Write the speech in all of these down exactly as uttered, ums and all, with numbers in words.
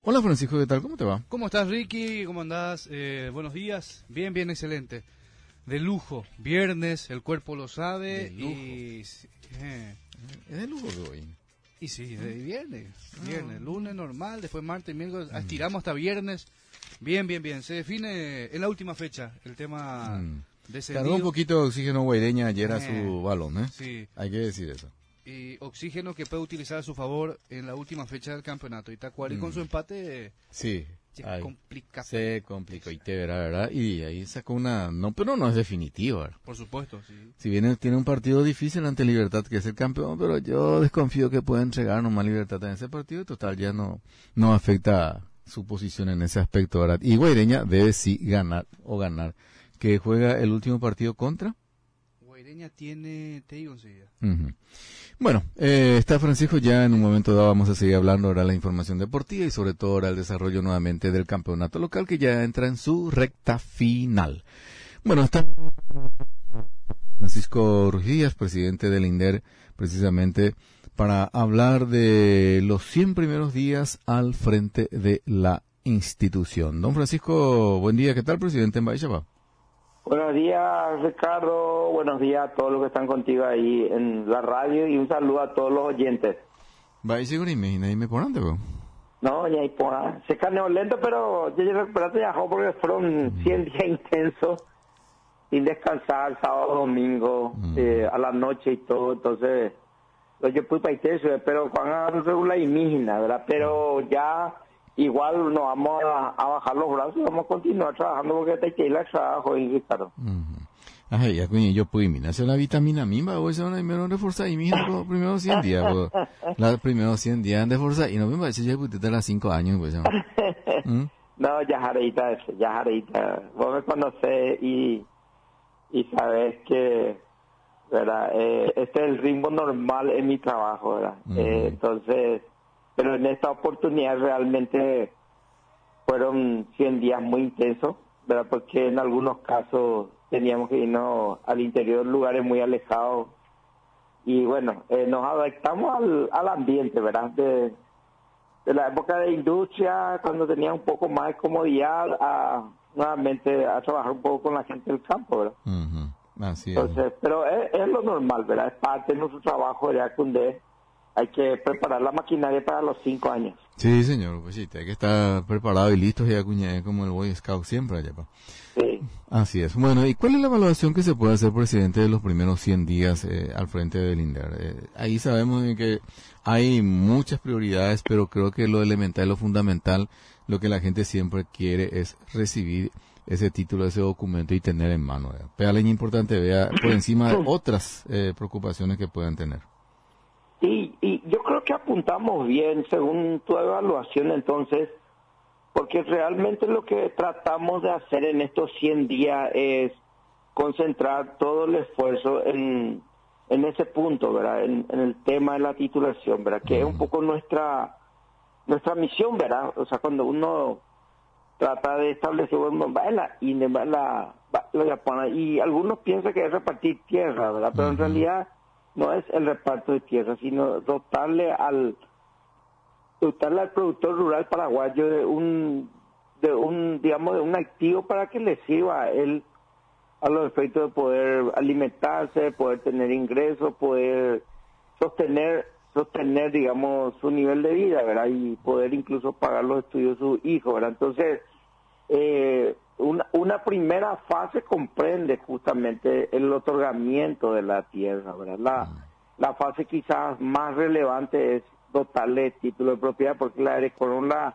Hola Francisco, ¿qué tal? ¿Cómo te va? ¿Cómo estás, Ricky? ¿Cómo andás? Eh, buenos días. Bien, bien, excelente. De lujo. Viernes, el cuerpo lo sabe. De lujo. Y, eh, Es de lujo de hoy. y sí, de viernes. Ah. Viernes, lunes normal, después martes, miércoles. Estiramos hasta viernes. Bien, bien, bien. Se define en la última fecha el tema Mm. descendido. Cargó un poquito de oxígeno Guaireña ayer a Eh, su balón, ¿eh? Sí. Hay que decir eso. Y oxígeno que puede utilizar a su favor en la última fecha del campeonato. Itacuari Mm. con su empate Sí. se Ay, complica. se complicó y te verá, ¿verdad? Y ahí sacó una... No, pero no es definitiva, ¿verdad? Por supuesto, sí. Si bien él tiene un partido difícil ante Libertad, que es el campeón, pero yo desconfío que pueda entregar nomás Libertad en ese partido. Total, ya no, no afecta su posición en ese aspecto, ¿verdad? Y Guaireña debe sí ganar o ganar. Que juega el último partido contra... Guaireña tiene, te digo enseguida. Ujú. Bueno, eh, está Francisco, ya en un momento dado vamos a seguir hablando ahora de la información deportiva y sobre todo ahora el desarrollo nuevamente del campeonato local que ya entra en su recta final. Bueno, está Francisco Ruiz Díaz, presidente del INDER, precisamente para hablar de los cien primeros días al frente de la institución. Don Francisco, buen día, ¿qué tal, presidente en Baixaba? Buenos días, Ricardo. Buenos días a todos los que están contigo ahí en la radio y un saludo a todos los oyentes. Baixaba, imagina, y me ponen, ¿no? No, ya hay por ahí. Se caneó lento, pero yo ya recuperaste ya porque fueron cien días intensos, sin descansar, sábado, domingo, Mm. eh, a la noche y todo. Entonces, pues yo fui para eso, pero Juan a la imígina, ¿verdad? Pero ya igual no vamos a, a bajar los brazos y vamos a continuar trabajando porque te queda el trabajo, y Ricardo. Ujú. Ajá, ya coño, yo puedo mirar, hacer la vitamina mimba, o esa una primero reforzar y mija los primeros cien días, pues, los primeros cien días de reforzar, y no me parece ya que te las cinco años, pues, ¿no? ¿Mm? No, ya jarita eso, ya jarita. Vos me conocés y, y sabés que, ¿verdad? Eh, este es el ritmo normal en mi trabajo, ¿verdad? Ujú. Eh, entonces, pero en esta oportunidad realmente fueron cien días muy intensos, ¿verdad? Porque en algunos casos teníamos que irnos al interior, lugares muy alejados. Y bueno, eh, nos adaptamos al, al ambiente, ¿verdad? De, de la época de industria, cuando tenía un poco más de comodidad, a nuevamente a trabajar un poco con la gente del campo, ¿verdad? Ujú. Así es. Entonces, pero es, es lo normal, ¿verdad? Es parte de nuestro trabajo de Acundé. Hay que preparar la maquinaria para los cinco años. Sí, señor, pues sí, hay que estar preparado y listo ya, cuña, como el Boy Scout siempre allá, pa. Sí. Así es. Bueno, ¿y cuál es la evaluación que se puede hacer, presidente, de los primeros cien días eh, al frente del INDER? Eh, ahí sabemos de que hay muchas prioridades, pero creo que lo elemental, lo fundamental, lo que la gente siempre quiere es recibir ese título, ese documento y tener en mano. ¿verdad? Pero la importante, vea, por encima de otras eh, preocupaciones que puedan tener. Y, y yo creo que apuntamos bien según tu evaluación entonces, porque realmente lo que tratamos de hacer en estos cien días es concentrar todo el esfuerzo en, en ese punto, ¿verdad? En, en el tema de la titulación, ¿verdad? Que es un poco nuestra nuestra misión, ¿verdad? O sea, cuando uno trata de establecer, bueno, va en la, y va en la, va la Japona, y algunos piensan que es repartir tierra, ¿verdad? Pero en Ujú. realidad no es el reparto de tierra, sino dotarle al dotarle al productor rural paraguayo de un de un digamos de un activo para que le sirva a él a los efectos de poder alimentarse, poder tener ingresos, poder sostener sostener digamos su nivel de vida, ¿verdad? Y poder incluso pagar los estudios de sus hijos, ¿verdad? Entonces eh, una, una primera fase comprende justamente el otorgamiento de la tierra, ¿verdad? La, la fase quizás más relevante es dotarle de título de propiedad, porque la de con la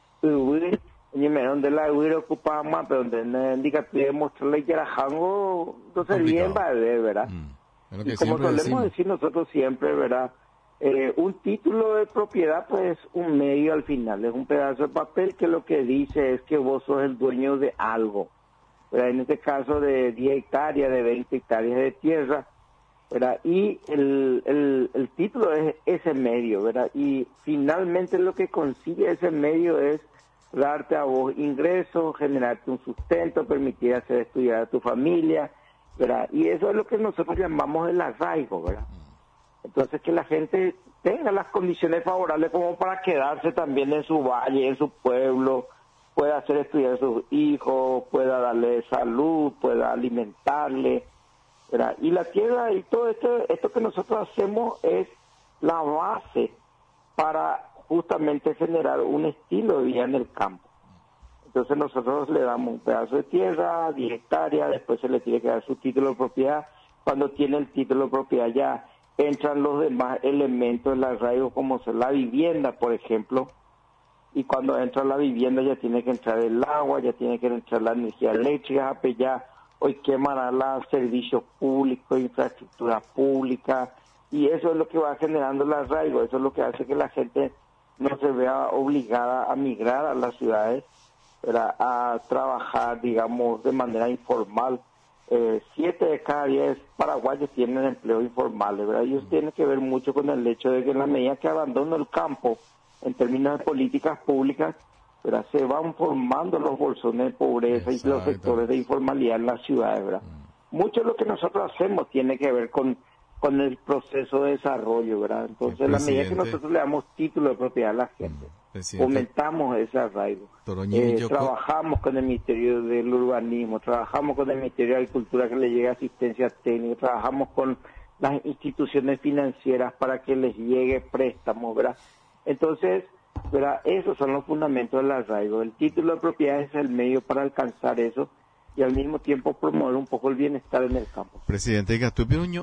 donde la hubiera ocupado más, pero donde indica que mostrarle que era jango, entonces bien va a ver, ¿verdad? Mm. Es lo que Y como siempre solemos decimos. decir nosotros siempre, ¿verdad? Eh, un título de propiedad pues es un medio al final, es un pedazo de papel que lo que dice es que vos sos el dueño de algo, ¿verdad? En este caso de diez hectáreas, de veinte hectáreas de tierra, ¿verdad? Y el, el, el título es ese medio, ¿verdad? Y finalmente lo que consigue ese medio es darte a vos ingresos, generarte un sustento, permitir hacer estudiar a tu familia, ¿verdad? Y eso es lo que nosotros llamamos el arraigo, ¿verdad? Entonces que la gente tenga las condiciones favorables como para quedarse también en su valle, en su pueblo, pueda hacer estudiar a sus hijos, pueda darle salud, pueda alimentarle, ¿verdad? Y la tierra y todo esto, esto que nosotros hacemos es la base para justamente generar un estilo de vida en el campo. Entonces nosotros le damos un pedazo de tierra, diez hectáreas, después se le tiene que dar su título de propiedad. Cuando tiene el título de propiedad ya entran los demás elementos del arraigo, como ser la vivienda, por ejemplo. Y cuando entra la vivienda ya tiene que entrar el agua, ya tiene que entrar la energía eléctrica, pues ya hoy quemará los servicios públicos, infraestructura pública, y eso es lo que va generando el arraigo, eso es lo que hace que la gente no se vea obligada a migrar a las ciudades, ¿verdad? A trabajar, digamos, de manera informal. Eh, siete de cada diez paraguayos tienen empleo informal, ¿verdad? Y eso tiene que ver mucho con el hecho de que en la medida que abandono el campo, en términos de políticas públicas, ¿verdad? Se van formando los bolsones de pobreza. Exacto. Y los sectores de informalidad en las ciudades, ¿verdad? Mm. Mucho de lo que nosotros hacemos tiene que ver con, con el proceso de desarrollo, ¿verdad? Entonces, en la medida que nosotros le damos título de propiedad a la gente, mm. aumentamos ese arraigo. Eh, yo... Trabajamos con el Ministerio del Urbanismo, trabajamos con el Ministerio de Agricultura que le llegue asistencia técnica, trabajamos con las instituciones financieras para que les llegue préstamos, ¿verdad? Entonces, ¿verdad? Esos son los fundamentos del arraigo. El título de propiedad es el medio para alcanzar eso y al mismo tiempo promover un poco el bienestar en el campo. Presidente, pero yo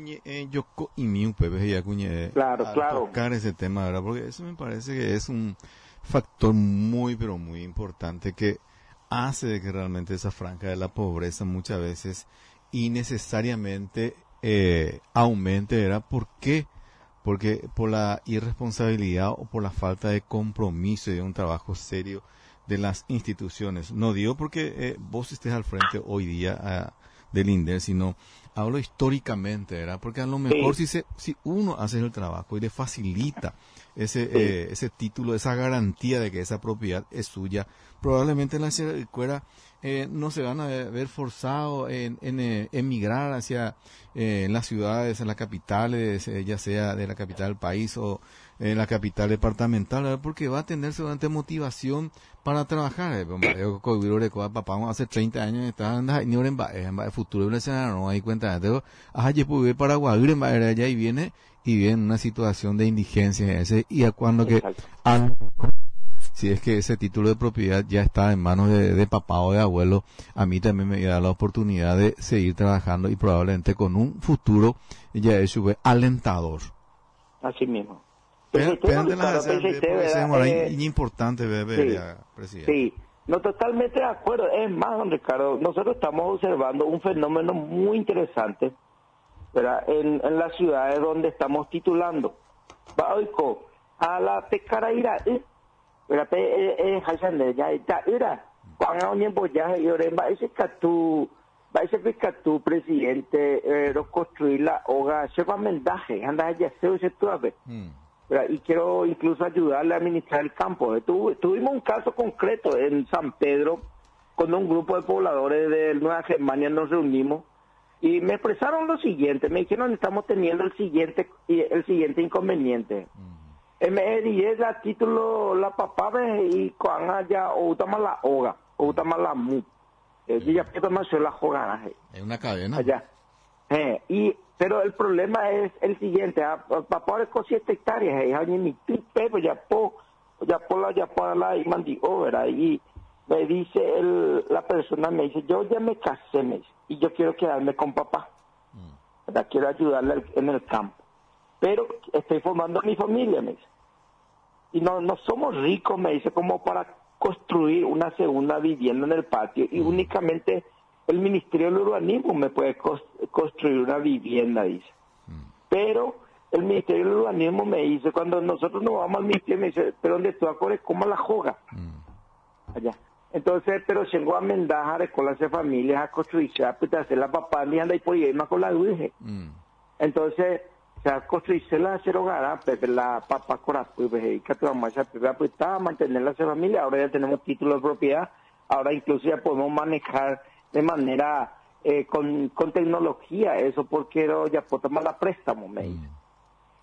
yo y mi Pepe ya cuñé claro, claro. tocar ese tema, ¿verdad? Porque eso me parece que es un factor muy, pero muy importante que hace de que realmente esa franja de la pobreza muchas veces innecesariamente eh, aumente, ¿verdad? ¿Por qué? Porque por la irresponsabilidad o por la falta de compromiso y de un trabajo serio de las instituciones. No digo porque eh, vos estés al frente hoy día uh, del INDER, sino hablo históricamente, ¿verdad? Porque a lo mejor sí. si, se, si uno hace el trabajo y le facilita ese, sí. eh, ese título, esa garantía de que esa propiedad es suya, probablemente la escuela eh, no se van a ver forzados en, en eh, emigrar hacia eh, las ciudades, en las capitales, eh, ya sea de la capital del país o en eh, la capital departamental, ¿verdad? Porque va a tener seguramente motivación para trabajar. Hace treinta años estaba en el futuro no hay cuenta. Entonces, Paraguay allá y viene y viene una situación de indigencia ese y a cuando que a, si es que ese título de propiedad ya está en manos de, de papá o de abuelo, a mí también me da la oportunidad de seguir trabajando y probablemente con un futuro ya es alentador. Así mismo. Es importante ver, presidente. Sí, no, totalmente de acuerdo. Es más, don Ricardo, nosotros estamos observando un fenómeno muy interesante, ¿verdad? En, en las ciudades donde estamos titulando. Baoico, a la Pecaraira, ¿verdad? Eh, eh, ya está, era. Cuando un tiempo ya, yo le va a ese catú, va a ese catú, presidente, eh, construir la hoga, se va a mendaje, anda ya se ese tú a ver. Y quiero incluso ayudarle a administrar el campo. Tu, tuvimos un caso concreto en San Pedro, con un grupo de pobladores de Nueva Germania nos reunimos y me expresaron lo siguiente, me dijeron estamos teniendo el siguiente el siguiente inconveniente. Uh-huh. Me dije a título la papá y cuando haya o utama la hoga, o utama la mu. Y ya puedo más la jugada. Es una cadena. Allá. Eh, y pero el problema es el siguiente, papá de siete hectáreas, y mi pipe, ya po, ya po la, ya po la, y mandió, ¿verdad? Y me dice el, la persona, me dice, yo ya me casé, me dice, y yo quiero quedarme con papá, ¿verdad? Quiero ayudarle en el campo, pero estoy formando mi familia, me dice, y no, no somos ricos, me dice, como para construir una segunda vivienda en el patio, y únicamente el Ministerio del Urbanismo me puede construir una vivienda, dice. Mm. Pero el Ministerio del Urbanismo me dice, cuando nosotros nos vamos al Ministerio, me dice, pero donde tú acordes, ¿cómo la joga? Mm. Allá. Entonces, pero llegó a Mendaja, a con las familias, a construirse, a hacer la papá, y anda y por ahí más con la duje. Mm. Entonces, se ha construirse la cerogara, Pepe, la papá corapu, y que tu mamá se pues estaba a mantener la familia, ahora ya tenemos título de propiedad, ahora incluso ya podemos manejar de manera eh, con, con tecnología eso porque ya puedo tomar la préstamo me dice.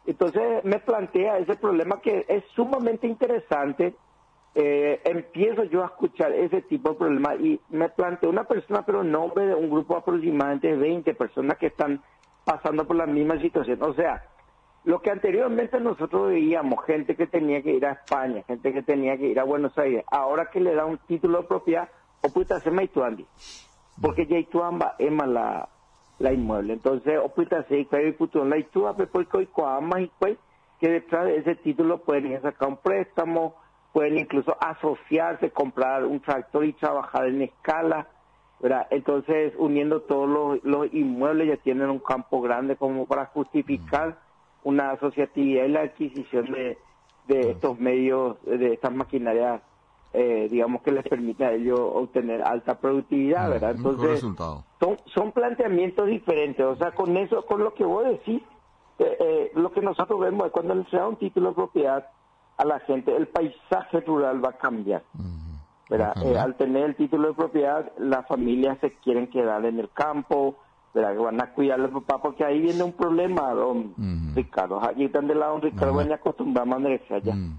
Entonces me plantea ese problema que es sumamente interesante. Eh, empiezo yo a escuchar ese tipo de problemas y me planteo una persona, pero en nombre de un grupo aproximadamente de veinte personas que están pasando por la misma situación. O sea, lo que anteriormente nosotros veíamos, gente que tenía que ir a España, gente que tenía que ir a Buenos Aires, ahora que le da un título de propiedad, o puede hacer maituandi, porque ya ituamba es la la inmueble. Entonces, o puede hacer la itúa, porque hoy coamas y pues que detrás de ese título pueden ir a sacar un préstamo, pueden incluso asociarse, comprar un tractor y trabajar en escala, ¿verdad? Entonces, uniendo todos los, los inmuebles, ya tienen un campo grande como para justificar una asociatividad y la adquisición de, de estos medios, de estas maquinarias, eh, digamos que les permite a ellos obtener alta productividad, ¿verdad? Entonces, son, son planteamientos diferentes. O sea, con eso, con lo que vos decís, eh, eh, lo que nosotros vemos es cuando se da un título de propiedad a la gente, el paisaje rural va a cambiar, ¿verdad? Eh, al tener el título de propiedad, las familias se quieren quedar en el campo, ¿verdad? Que van a cuidar a los papás, porque ahí viene un problema, don uh-huh. Ricardo. Aquí están de lado, don Ricardo, van a acostumbrar a manejarse allá. Uh-huh.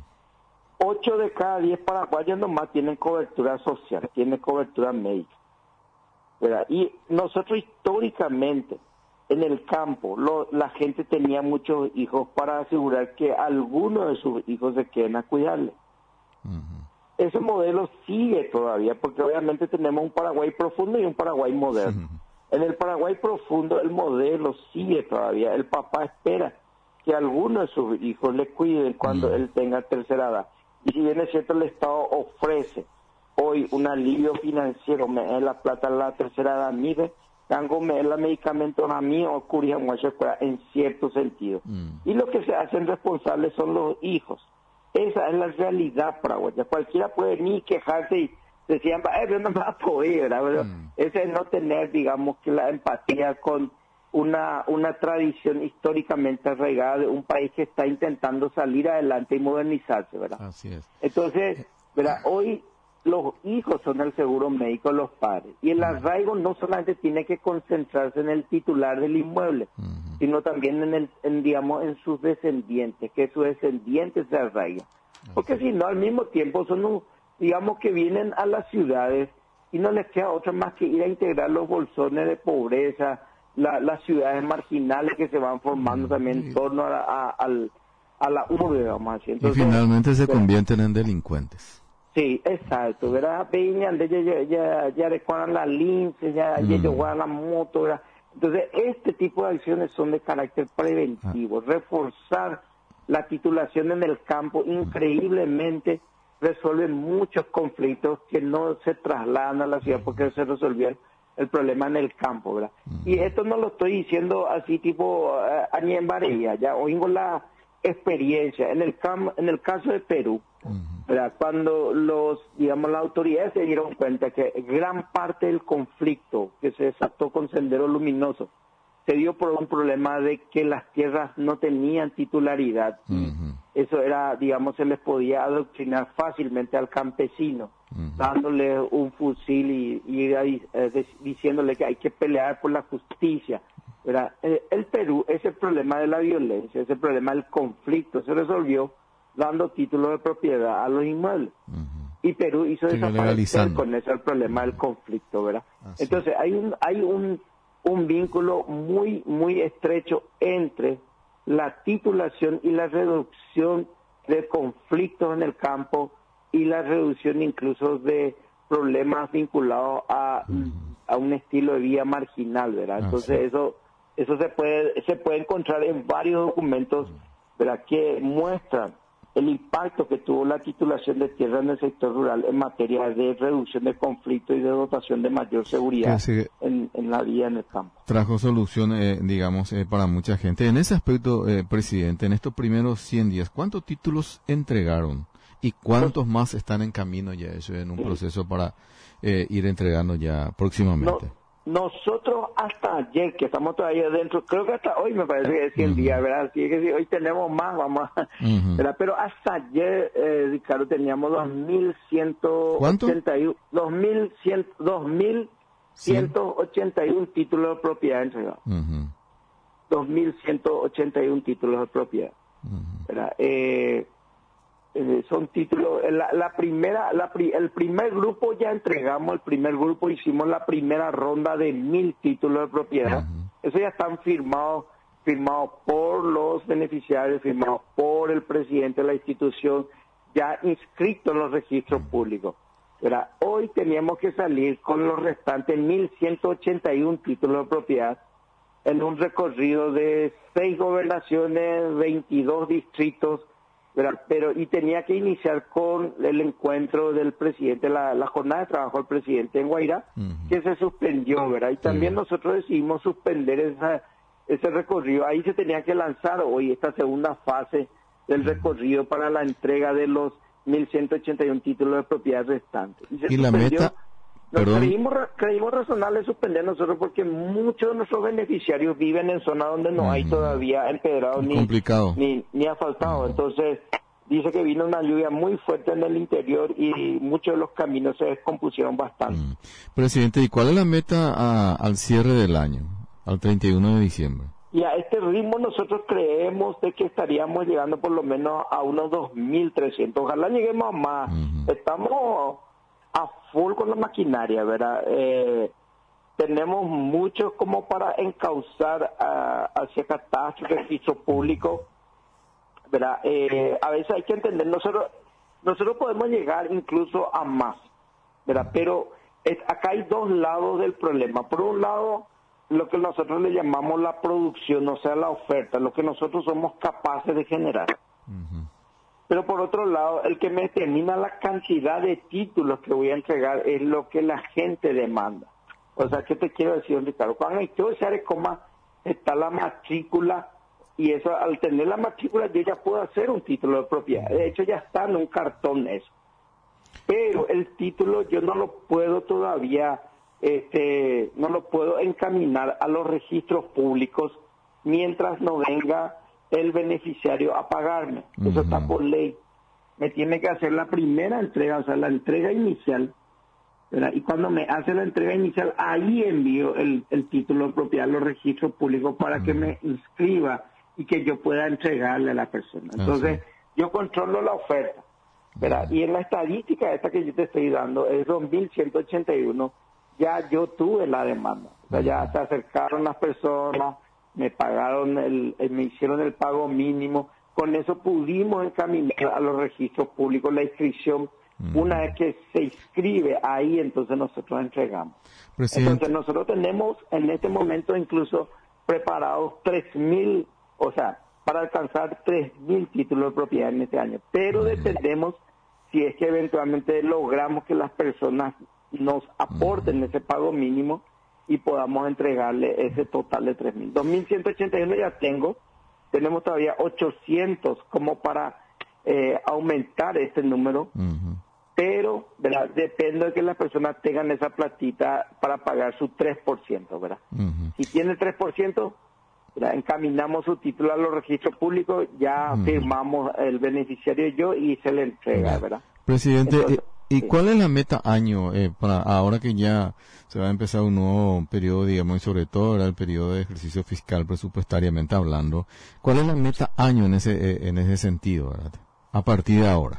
Ocho de cada diez paraguayos nomás tienen cobertura social, tienen cobertura médica, ¿verdad? Y nosotros históricamente, en el campo, lo, la gente tenía muchos hijos para asegurar que algunos de sus hijos se queden a cuidarle. Uh-huh. Ese modelo sigue todavía, porque obviamente tenemos un Paraguay profundo y un Paraguay moderno. Uh-huh. En el Paraguay profundo el modelo sigue todavía. El papá espera que alguno de sus hijos le cuiden cuando uh-huh. él tenga tercera edad. Y si bien es cierto, el Estado ofrece hoy un alivio financiero, me da la plata la tercera edad, mire, tengo los medicamentos a mí o curia en cierto sentido. Uh-huh. Y lo que se hacen responsables son los hijos. Esa es la realidad paraguaya. Cualquiera puede ni quejarse y decían, eh, pero no me va a poder, ¿verdad? Mm. Ese es no tener, digamos, que la empatía con una una tradición históricamente arraigada de un país que está intentando salir adelante y modernizarse, ¿verdad? Así es. Entonces, ¿verdad? Hoy los hijos son el seguro médico de los padres. Y el arraigo no solamente tiene que concentrarse en el titular del inmueble, mm. sino también en, el, en, digamos, en sus descendientes, que sus descendientes se arraigan. Porque si no, al mismo tiempo son un, digamos que vienen a las ciudades y no les queda otra más que ir a integrar los bolsones de pobreza, la, las ciudades marginales que se van formando también en torno a la, a, a, a la urbe, vamos a decir. Entonces, y finalmente se ¿verdad? Convierten en delincuentes. Sí, exacto, ¿verdad? Venían de ya ya ya recuerdan la lince, ya ya llevaban la moto, ¿verdad? Entonces, este tipo de acciones son de carácter preventivo, ah. reforzar la titulación en el campo increíblemente resuelve muchos conflictos que no se trasladan a la ciudad porque se resolvió el, el problema en el campo, ¿verdad? Uh-huh. Y esto no lo estoy diciendo así tipo uh, añe en varilla, ya oímos la experiencia en el cam en el caso de Perú, uh-huh. ¿verdad? Cuando los digamos las autoridades se dieron cuenta que gran parte del conflicto que se desató con Sendero Luminoso se dio por un problema de que las tierras no tenían titularidad. Uh-huh. Eso era, digamos, se les podía adoctrinar fácilmente al campesino, uh-huh. dándole un fusil y, y eh, diciéndole que hay que pelear por la justicia. ¿Verdad? Eh, el Perú, ese problema de la violencia, ese problema del conflicto, se resolvió dando títulos de propiedad a los inmuebles. Uh-huh. Y Perú hizo sí, desaparecer con eso el problema del conflicto, ¿verdad? Así. Entonces hay un hay un un vínculo muy, muy estrecho entre la titulación y la reducción de conflictos en el campo y la reducción incluso de problemas vinculados a, uh-huh. a un estilo de vida marginal, ¿verdad? Entonces ah, sí. eso eso se puede se puede encontrar en varios documentos, ¿verdad? Que muestran el impacto que tuvo la titulación de tierra en el sector rural en materia de reducción de conflictos y de dotación de mayor seguridad sí, en, en la vida en el campo. Trajo solución, eh, digamos, eh, para mucha gente. En ese aspecto, eh, presidente, en estos primeros cien días, ¿cuántos títulos entregaron? ¿Y cuántos no, más están en camino ya eso en un sí. proceso para eh, ir entregando ya próximamente? No. Nosotros hasta ayer, que estamos todavía dentro, creo que hasta hoy me parece que es cien uh-huh. días, ¿verdad? Así que si hoy tenemos más, vamos a... Uh-huh. ¿verdad? Pero hasta ayer, eh, Ricardo, teníamos dos mil ciento ochenta y uno... dos mil ciento ochenta y uno títulos de propiedad entregados. Uh-huh. dos mil ciento ochenta y uno títulos de propiedad. Uh-huh. Eh, eh, son títulos, la, la primera, la, el primer grupo ya entregamos, el primer grupo hicimos la primera ronda de mil títulos de propiedad. Uh-huh. Eso ya están firmados, firmados por los beneficiarios, firmados por el presidente de la institución, ya inscritos en los registros uh-huh. públicos. ¿Verdad? Hoy teníamos que salir con los restantes mil ciento ochenta y uno títulos de propiedad en un recorrido de seis gobernaciones, veintidós distritos, ¿verdad? Pero y tenía que iniciar con el encuentro del presidente, la, la jornada de trabajo del presidente en Guairá, uh-huh. que se suspendió, ¿verdad? Y también uh-huh. nosotros decidimos suspender esa, ese recorrido. Ahí se tenía que lanzar hoy esta segunda fase del uh-huh. recorrido para la entrega de los mil ciento ochenta y uno títulos de propiedad restantes. Y, se ¿Y la meta? Nos creímos, creímos razonable suspender nosotros porque muchos de nuestros beneficiarios viven en zonas donde no uh-huh. hay todavía empedrado ni, ni, ni asfaltado. Uh-huh. Entonces, dice que vino una lluvia muy fuerte en el interior y muchos de los caminos se descompusieron bastante. Uh-huh. Presidente, ¿y cuál es la meta a, al cierre del año, al treinta y uno de diciembre? Y a este ritmo nosotros creemos de que estaríamos llegando por lo menos a unos dos mil trescientos. Ojalá lleguemos a más. Uh-huh. Estamos a full con la maquinaria, ¿verdad? Eh, tenemos mucho como para encauzar uh, hacia catastro, registro público, ¿verdad? Eh, a veces hay que entender, nosotros nosotros podemos llegar incluso a más, ¿verdad? Pero es, acá hay dos lados del problema. Por un lado, lo que nosotros le llamamos la producción, o sea, la oferta, lo que nosotros somos capaces de generar. Uh-huh. Pero por otro lado, el que me determina la cantidad de títulos que voy a entregar es lo que la gente demanda. O sea, ¿qué te quiero decir, Ricardo? Cuando hay todo ese coma está la matrícula, y eso, al tener la matrícula, yo ya puedo hacer un título de propiedad. De hecho, ya está en un cartón eso. Pero el título yo no lo puedo todavía, este, no lo puedo encaminar a los registros públicos mientras no venga el beneficiario a pagarme. Eso uh-huh. está por ley. Me tiene que hacer la primera entrega, o sea, la entrega inicial, ¿verdad? Y cuando me hace la entrega inicial, ahí envío el, el título de propiedad a los registros públicos para uh-huh. que me inscriba y que yo pueda entregarle a la persona. Entonces, uh-huh. yo controlo la oferta, ¿verdad? Uh-huh. Y en la estadística esta que yo te estoy dando, es dos mil ciento ochenta y uno, ya yo tuve la demanda. O sea, uh-huh. ya se acercaron las personas, me pagaron, el, el, me hicieron el pago mínimo, con eso pudimos encaminar a los registros públicos la inscripción. Uh-huh. Una vez que se inscribe ahí, entonces nosotros entregamos. Presidente. Entonces nosotros tenemos en este momento incluso preparados tres mil, o sea, para alcanzar tres mil títulos de propiedad en este año, pero uh-huh. dependemos si es que eventualmente logramos que las personas nos aporten uh-huh. ese pago mínimo y podamos entregarle ese total de tres mil. dos mil ciento ochenta y uno ya tengo, tenemos todavía ochocientos como para eh, aumentar este número, uh-huh. pero ¿verdad? Depende de que las personas tengan esa platita para pagar su tres por ciento, ¿verdad? Uh-huh. Si tiene tres por ciento, ¿verdad? Encaminamos su título a los registros públicos, ya uh-huh. firmamos el beneficiario y yo y se le entrega, ¿verdad? Presidente, Entonces, ¿y sí. cuál es la meta año eh, para ahora que ya se va a empezar un nuevo periodo, digamos, y sobre todo era el periodo de ejercicio fiscal presupuestariamente hablando? ¿Cuál es la meta año en ese eh, en ese sentido, verdad? A partir de ahora.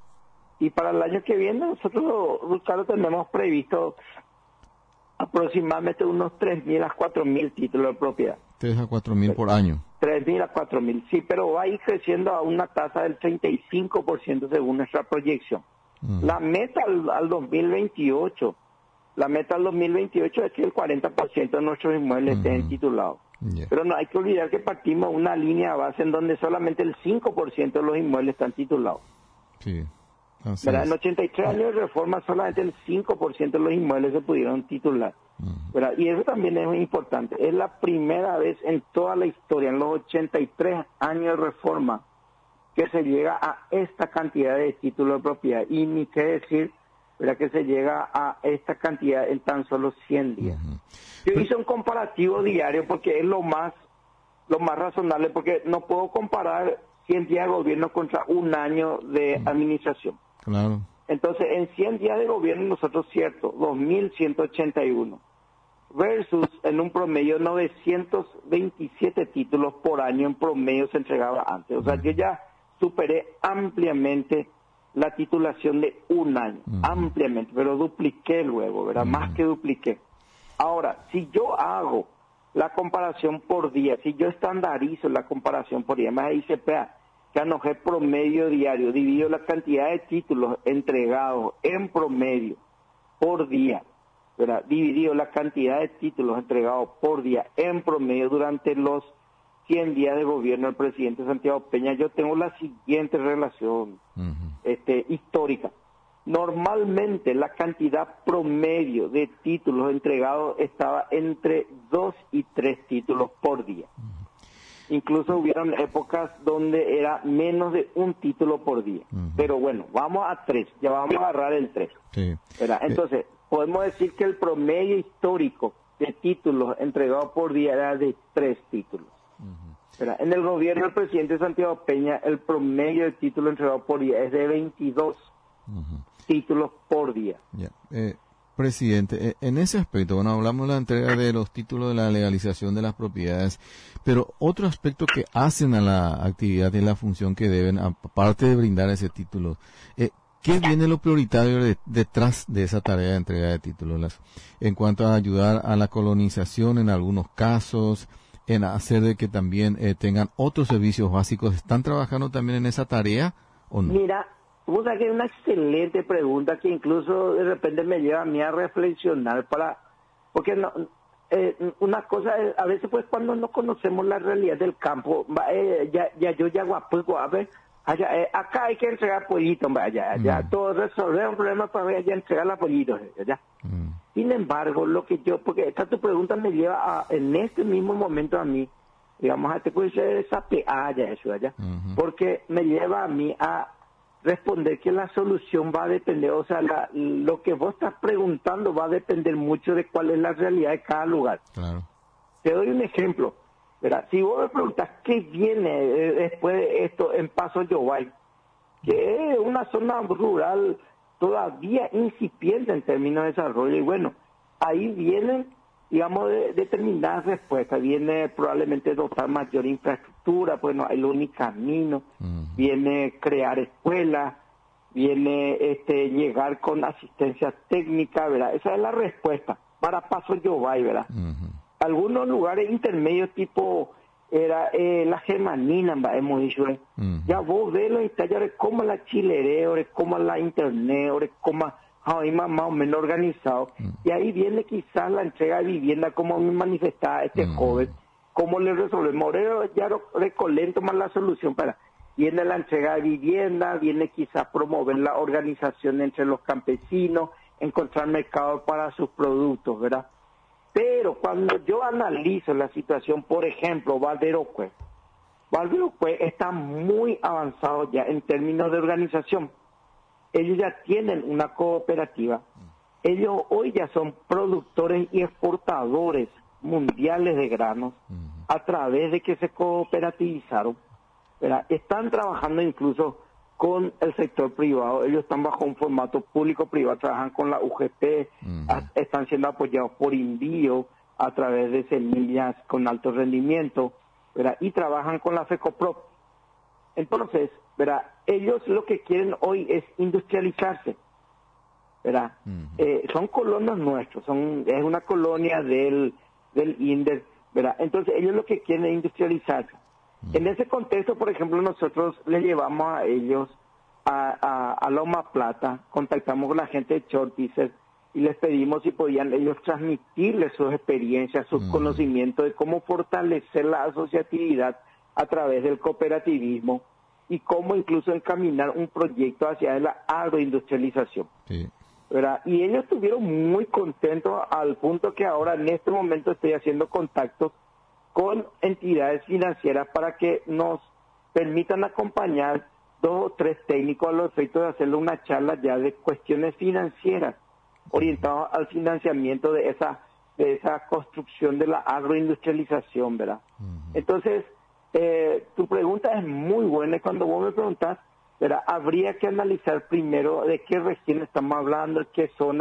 Y para el año que viene nosotros, Ricardo, tenemos previsto aproximadamente unos tres mil a cuatro mil títulos de propiedad. tres a cuatro mil por año. tres mil a cuatro mil, sí, pero va a ir creciendo a una tasa del treinta y cinco por ciento según nuestra proyección. Uh-huh. La meta al, al dos mil veintiocho, la meta al dos mil veintiocho es que el cuarenta por ciento de nuestros inmuebles uh-huh. estén titulados. Yeah. Pero no hay que olvidar que partimos de una línea base en donde solamente el cinco por ciento de los inmuebles están titulados. Sí. Así ¿verdad? Es. En ochenta y tres años de reforma solamente el cinco por ciento de los inmuebles se pudieron titular. Uh-huh. ¿verdad? Y eso también es muy importante. Es la primera vez en toda la historia, en los ochenta y tres años de reforma, que se llega a esta cantidad de títulos de propiedad. Y ni qué decir, ¿verdad? Que se llega a esta cantidad en tan solo cien días. Uh-huh. Yo hice un comparativo diario porque es lo más, lo más razonable, porque no puedo comparar cien días de gobierno contra un año de uh-huh. administración. Claro. Entonces, en cien días de gobierno nosotros, cierto, dos mil ciento ochenta y uno. versus en un promedio novecientos veintisiete títulos por año en promedio se entregaba antes. O sea, yo ya superé ampliamente la titulación de un año, uh-huh. ampliamente, pero dupliqué luego, ¿verdad? Uh-huh. Más que dupliqué. Ahora, si yo hago la comparación por día, si yo estandarizo la comparación por día, más dice, vea, que anojé promedio diario, divido la cantidad de títulos entregados en promedio por día, ¿verdad? Dividido la cantidad de títulos entregados por día en promedio durante los cien días de gobierno del presidente Santiago Peña, yo tengo la siguiente relación uh-huh. este, histórica. Normalmente la cantidad promedio de títulos entregados estaba entre dos y tres títulos por día. Uh-huh. Incluso hubieron épocas donde era menos de un título por día. Uh-huh. Pero bueno, vamos a tres, ya vamos a agarrar el tres. Sí. Entonces, eh. podemos decir que el promedio histórico de títulos entregados por día era de tres títulos. Uh-huh. En el gobierno del presidente Santiago Peña, el promedio de títulos entregados por día es de veintidós uh-huh. títulos por día. Yeah. Eh, presidente, eh, en ese aspecto, bueno, hablamos de la entrega de los títulos de la legalización de las propiedades, pero otro aspecto que hacen a la actividad y la función que deben, aparte de brindar ese título, eh, ¿qué viene lo prioritario de, detrás de esa tarea de entrega de títulos? Las, en cuanto a ayudar a la colonización en algunos casos, en hacer de que también eh, tengan otros servicios básicos, ¿están trabajando también en esa tarea o no? Mira, vos sabés que es una excelente pregunta que incluso de repente me lleva a mí a reflexionar para, porque no, eh, una cosa es, a veces pues cuando no conocemos la realidad del campo, eh, ya, ya yo ya guapo, a ver, allá, eh, acá hay que entregar pollitos, allá, allá, mm. todo resolver un problema para allá entregar la pollitos, allá. Mm. Sin embargo, lo que yo, porque esta tu pregunta me lleva a, en este mismo momento a mí, digamos, a te puede ser esa allá, eso allá, uh-huh. porque me lleva a mí a responder que la solución va a depender, o sea, la, lo que vos estás preguntando va a depender mucho de cuál es la realidad de cada lugar. Claro. Te doy un ejemplo, ¿verdad? Si vos me preguntas qué viene eh, después de esto en Paso Yobay, que es una zona rural todavía incipiente en términos de desarrollo, y bueno, ahí vienen, digamos, de, determinadas respuestas, viene probablemente dotar mayor infraestructura, pues no hay el único camino, uh-huh. viene crear escuelas, viene este llegar con asistencia técnica, ¿verdad? Esa es la respuesta para Paso Yobay, ¿verdad? Uh-huh. Algunos lugares intermedios tipo era eh, la Germanina, hemos dicho, ¿eh? uh-huh. ya vos ves los detalles, como la chilereo, como la internet, como ahí más, más o menos organizado, uh-huh. y ahí viene quizás la entrega de vivienda, como me manifestaba este uh-huh. joven, cómo le resolvemos, ahora ya recolento más la solución para, viene la entrega de vivienda, viene quizás promover la organización entre los campesinos, encontrar mercado para sus productos, ¿verdad? Pero cuando yo analizo la situación, por ejemplo, Valderocue, Valderocue está muy avanzado ya en términos de organización. Ellos ya tienen una cooperativa. Ellos hoy ya son productores y exportadores mundiales de granos uh-huh. a través de que se cooperativizaron, ¿verdad? Están trabajando incluso con el sector privado. Ellos están bajo un formato público-privado, trabajan con la U G P, uh-huh. a, están siendo apoyados por Invío a través de semillas con alto rendimiento, ¿verdad? Y trabajan con la FECOPROC. Entonces, ¿verdad? Ellos lo que quieren hoy es industrializarse, ¿verdad? Uh-huh. Eh, son colonos nuestros, son es una colonia del, del INDER, ¿verdad? Entonces, ellos lo que quieren es industrializarse. En ese contexto, por ejemplo, nosotros le llevamos a ellos a, a, a Loma Plata, contactamos con la gente de Chortizer y les pedimos si podían ellos transmitirles sus experiencias, sus mm. conocimientos de cómo fortalecer la asociatividad a través del cooperativismo y cómo incluso encaminar un proyecto hacia la agroindustrialización. Sí. ¿Verdad? Y ellos estuvieron muy contentos al punto que ahora en este momento estoy haciendo contactos con entidades financieras para que nos permitan acompañar dos o tres técnicos a los efectos de hacerle una charla ya de cuestiones financieras orientadas al financiamiento de esa de esa construcción de la agroindustrialización, ¿verdad? Uh-huh. Entonces, eh, tu pregunta es muy buena y cuando vos me preguntas, ¿verdad? Habría que analizar primero de qué región estamos hablando, qué zona,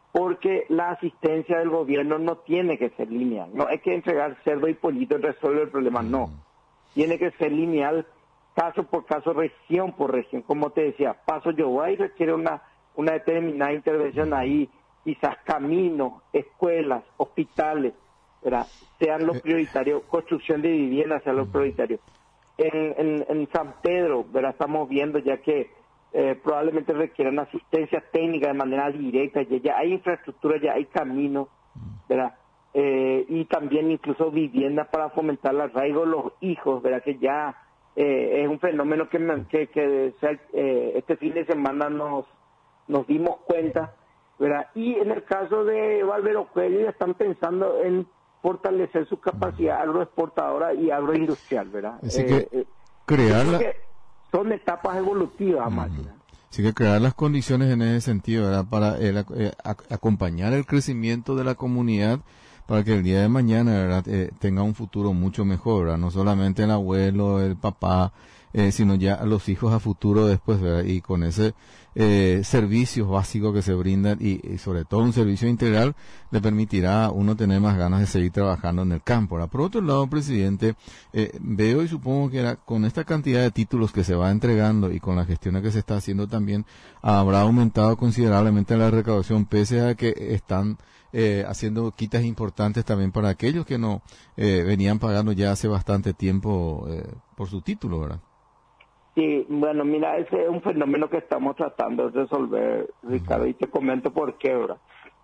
porque la asistencia del gobierno no tiene que ser lineal. No hay que entregar cerdo y pollito y resolver el problema, no. Tiene que ser lineal, caso por caso, región por región. Como te decía, Paso Yobay requiere una, una determinada intervención ahí, quizás caminos, escuelas, hospitales, ¿verdad? Sean los prioritarios, construcción de viviendas sean los prioritarios. En, en, en San Pedro, ¿verdad? Estamos viendo ya que eh, probablemente requieran asistencia técnica de manera directa, ya, ya hay infraestructura, ya hay caminos, ¿verdad? Eh, y también incluso viviendas para fomentar el arraigo de los hijos, ¿verdad? Que ya eh, es un fenómeno que, que, que eh, este fin de semana nos, nos dimos cuenta, ¿verdad? Y en el caso de Bárbaro Cuello ya están pensando en fortalecer su capacidad agroexportadora y agroindustrial, ¿verdad? Así eh, que eh, crearla... son etapas evolutivas, más. Uh-huh. Así que crear las condiciones en ese sentido, ¿verdad? Para el, eh, a, acompañar el crecimiento de la comunidad para que el día de mañana, ¿verdad? Eh, tenga un futuro mucho mejor, ¿verdad? No solamente el abuelo, el papá, eh, sino ya los hijos a futuro después, ¿verdad? Y con ese eh, servicios básicos que se brindan y, y sobre todo un servicio integral le permitirá a uno tener más ganas de seguir trabajando en el campo, ¿verdad? Por otro lado, presidente, eh, veo y supongo que era, con esta cantidad de títulos que se va entregando y con la gestión que se está haciendo también, habrá aumentado considerablemente la recaudación, pese a que están eh, haciendo quitas importantes también para aquellos que no eh, venían pagando ya hace bastante tiempo eh, por su título, ¿verdad? Sí, bueno, mira, ese es un fenómeno que estamos tratando de resolver, Ricardo, uh-huh. y te comento por qué, ¿verdad?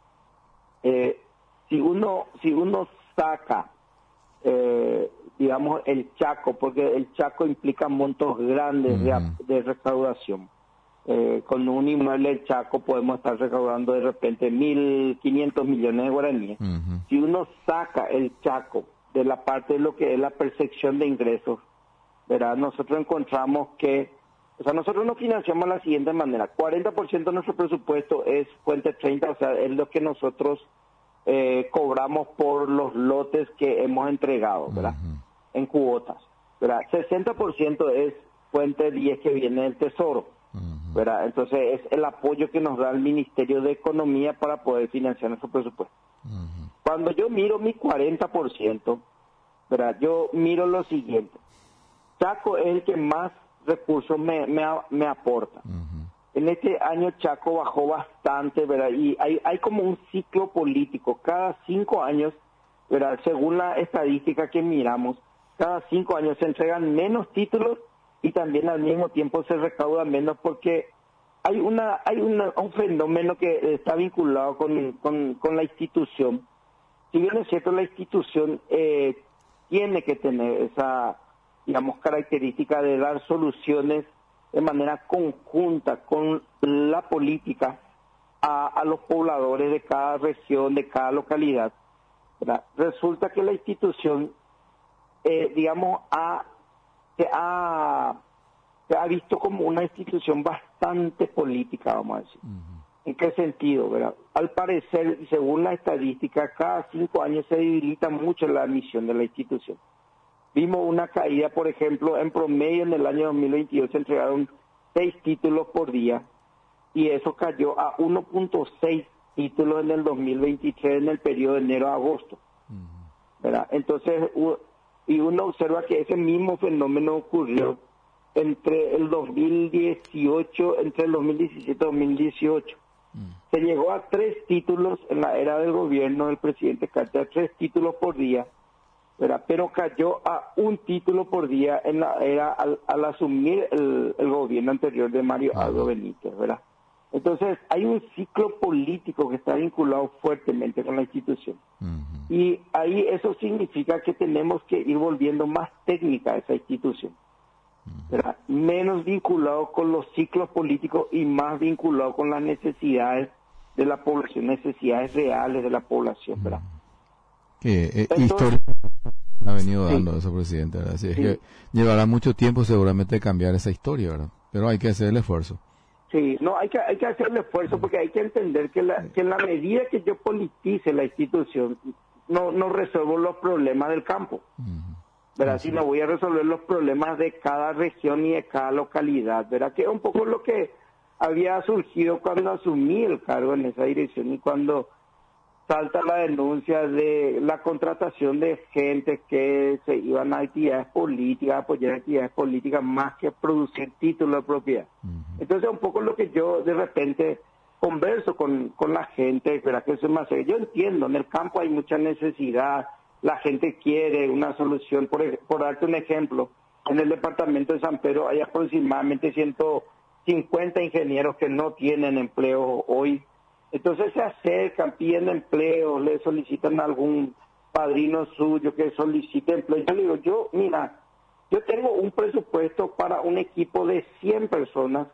Eh, si uno si uno saca, eh, digamos, el Chaco, porque el Chaco implica montos grandes uh-huh. de, de recaudación. Eh, con un inmueble del Chaco podemos estar recaudando de repente mil quinientos millones de guaraníes. Uh-huh. Si uno saca el Chaco de la parte de lo que es la percepción de ingresos, ¿verdad? Nosotros encontramos que, o sea, nosotros nos financiamos de la siguiente manera: cuarenta por ciento de nuestro presupuesto es fuente treinta, o sea, es lo que nosotros eh, cobramos por los lotes que hemos entregado, ¿verdad? Uh-huh. En cuotas, ¿verdad? sesenta por ciento es fuente diez que viene del Tesoro, uh-huh. ¿verdad? Entonces es el apoyo que nos da el Ministerio de Economía para poder financiar nuestro presupuesto. Uh-huh. Cuando yo miro mi cuarenta por ciento, ¿verdad? Yo miro lo siguiente: Chaco es el que más recursos me, me, me aporta. Uh-huh. En este año Chaco bajó bastante, ¿verdad? Y hay, hay como un ciclo político. Cada cinco años, ¿verdad? Según la estadística que miramos, cada cinco años se entregan menos títulos y también al mismo tiempo se recauda menos, porque hay una hay una, un fenómeno que está vinculado con, con, con la institución. Si bien es cierto, la institución eh, tiene que tener esa, digamos, característica de dar soluciones de manera conjunta con la política a, a los pobladores de cada región, de cada localidad, ¿verdad? Resulta que la institución, eh, digamos, ha, se, ha, se ha visto como una institución bastante política, vamos a decir. Uh-huh. ¿En qué sentido, verdad? Al parecer, según la estadística, cada cinco años se debilita mucho la misión de la institución. Vimos una caída, por ejemplo, en promedio en el año dos mil veintidós se entregaron seis títulos por día y eso cayó a uno punto seis títulos en el dos mil veintitrés, en el periodo de enero a agosto. Uh-huh. ¿Verdad? Entonces, y uno observa que ese mismo fenómeno ocurrió entre el dos mil dieciocho, entre el dos mil diecisiete y dos mil dieciocho. Uh-huh. Se llegó a tres títulos en la era del gobierno del presidente Carter, tres títulos por día, ¿verdad? Pero cayó a un título por día en la era al, al asumir el, el gobierno anterior de Mario uh-huh. Aldo Benítez, ¿verdad? Entonces hay un ciclo político que está vinculado fuertemente con la institución. Uh-huh. Y ahí eso significa que tenemos que ir volviendo más técnica a esa institución, ¿verdad? Menos vinculado con los ciclos políticos y más vinculado con las necesidades de la población, necesidades reales de la población, ¿verdad? Que eh, historia ha venido dando sí. eso, presidente, ¿verdad? Así es sí. que llevará mucho tiempo seguramente cambiar esa historia, ¿verdad? Pero hay que hacer el esfuerzo. Sí, no, hay que hay que hacer el esfuerzo, porque hay que entender que, la, que en la medida que yo politice la institución, no, no resuelvo los problemas del campo, uh-huh. ¿verdad? Sí. Sino voy a resolver los problemas de cada región y de cada localidad, ¿verdad? Que es un poco lo que había surgido cuando asumí el cargo en esa dirección y cuando salta la denuncia de la contratación de gente que se iban a actividades políticas, a apoyar actividades políticas más que producir títulos de propiedad. Uh-huh. Entonces, un poco lo que yo de repente converso con, con la gente, ¿verdad? Que eso es más serio. Yo entiendo, en el campo hay mucha necesidad, la gente quiere una solución. Por, por darte un ejemplo, en el departamento de San Pedro hay aproximadamente ciento cincuenta ingenieros que no tienen empleo hoy. Entonces se acercan, piden empleo, le solicitan a algún padrino suyo que solicite empleo. Yo le digo, yo, mira, yo tengo un presupuesto para un equipo de cien personas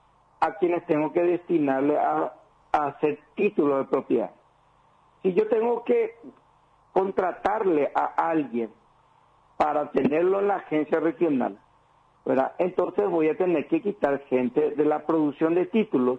a quienes tengo que destinarle a, a hacer título de propiedad. Si yo tengo que contratarle a alguien para tenerlo en la agencia regional, ¿verdad? Entonces voy a tener que quitar gente de la producción de títulos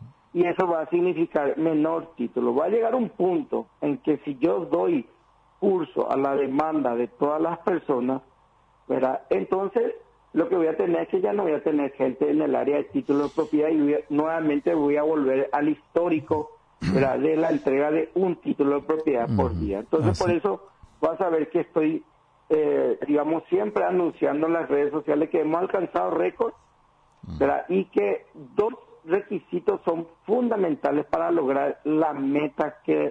y eso va a significar menor título. Va a llegar un punto en que si yo doy curso a la demanda de todas las personas, ¿verdad? Entonces lo que voy a tener es que ya no voy a tener gente en el área de título de propiedad y voy a, nuevamente voy a volver al histórico, ¿verdad? De la entrega de un título de propiedad uh-huh. por día. Entonces, por eso vas a ver que estoy, eh, digamos, siempre anunciando en las redes sociales que hemos alcanzado récords, ¿verdad? Y que dos requisitos son fundamentales para lograr la meta que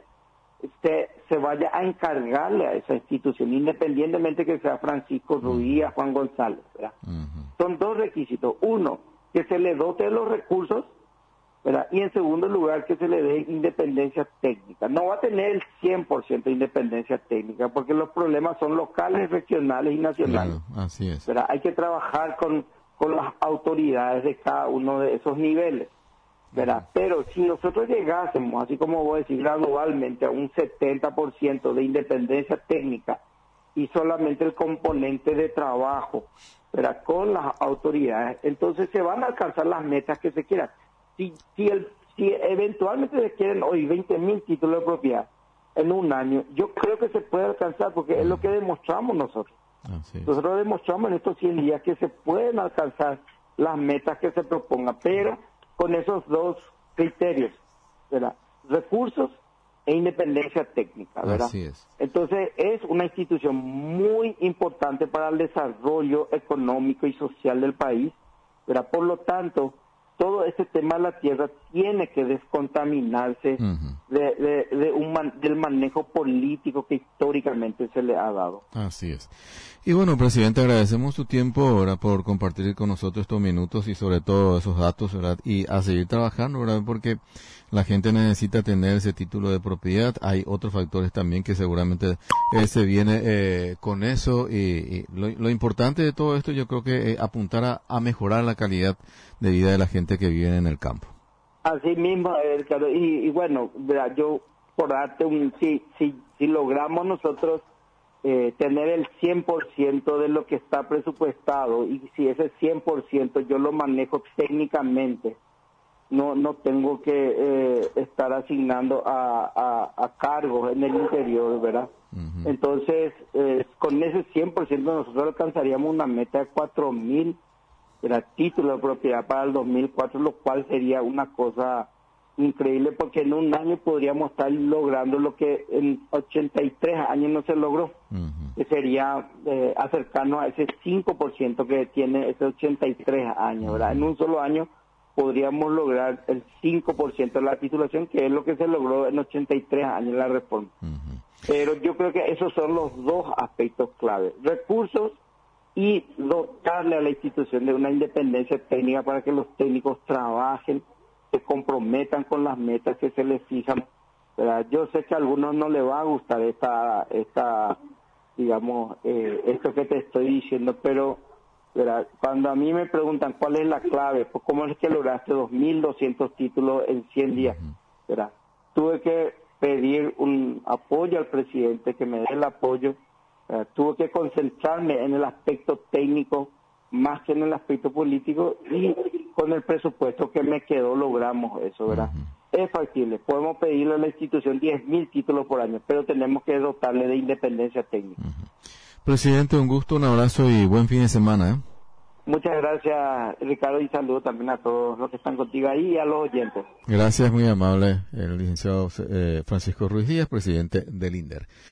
se, se vaya a encargarle a esa institución, independientemente que sea Francisco Ruiz, Juan González, ¿verdad? Uh-huh. Son dos requisitos. Uno, que se le dote de los recursos, ¿verdad? Y en segundo lugar, que se le dé independencia técnica. No va a tener el cien por ciento de independencia técnica, porque los problemas son locales, regionales y nacionales. Claro, así es. ¿Verdad? Hay que trabajar con, con las autoridades de cada uno de esos niveles, ¿verdad? Pero si nosotros llegásemos, así como voy a decir, gradualmente a un setenta por ciento de independencia técnica y solamente el componente de trabajo, ¿verdad? Con las autoridades, entonces se van a alcanzar las metas que se quieran. Si, si, el, si eventualmente se quieren hoy veinte mil títulos de propiedad en un año, yo creo que se puede alcanzar porque es lo que demostramos nosotros. Nosotros demostramos en estos cien días que se pueden alcanzar las metas que se propongan, pero con esos dos criterios, ¿verdad? Recursos e independencia técnica, ¿verdad? Así es. Entonces es una institución muy importante para el desarrollo económico y social del país, ¿verdad? Por lo tanto, todo este tema de la tierra tiene que descontaminarse uh-huh. de, de, de un man, del manejo político que históricamente se le ha dado. Así es. Y bueno, presidente, agradecemos su tiempo ahora por compartir con nosotros estos minutos y sobre todo esos datos, ¿verdad? Y a seguir trabajando, ¿verdad? Porque la gente necesita tener ese título de propiedad. Hay otros factores también que seguramente eh, se viene eh, con eso. Y, y lo, lo importante de todo esto yo creo que eh, apuntar a, a mejorar la calidad de vida de la gente que vive en el campo. Así mismo, Edgar, y, y bueno, ¿verdad? Yo por darte un, si, si, si logramos nosotros eh, tener el cien por ciento de lo que está presupuestado y si ese cien por ciento yo lo manejo técnicamente, no no tengo que eh, estar asignando a, a, a cargos en el interior, ¿verdad? Uh-huh. Entonces, eh, con ese cien por ciento nosotros alcanzaríamos una meta de cuatro mil títulos de propiedad para el dos mil cuatro, lo cual sería una cosa increíble porque en un año podríamos estar logrando lo que en ochenta y tres años no se logró, uh-huh. que sería eh, acercarnos a ese cinco por ciento que tiene ese ochenta y tres años, ¿verdad? Uh-huh. En un solo año podríamos lograr el cinco por ciento de la titulación, que es lo que se logró en ochenta y tres años en la reforma. Uh-huh. Pero yo creo que esos son los dos aspectos clave: recursos y dotarle a la institución de una independencia técnica para que los técnicos trabajen, se comprometan con las metas que se les fijan, ¿verdad? Yo sé que a algunos no les va a gustar esta, esta digamos, eh, esto que te estoy diciendo, pero ¿verdad? Cuando a mí me preguntan cuál es la clave, pues cómo es que lograste dos mil doscientos títulos en cien días, ¿verdad? Tuve que pedir un apoyo al presidente, que me dé el apoyo. Uh, tuve que concentrarme en el aspecto técnico más que en el aspecto político y con el presupuesto que me quedó logramos eso, ¿verdad? Uh-huh. Es factible, podemos pedirle a la institución diez mil títulos por año, pero tenemos que dotarle de independencia técnica. Uh-huh. Presidente, un gusto, un abrazo y buen fin de semana, ¿eh? Muchas gracias, Ricardo, y saludo también a todos los que están contigo ahí y a los oyentes. Gracias, muy amable, el licenciado eh, Francisco Ruiz Díaz, presidente del INDER.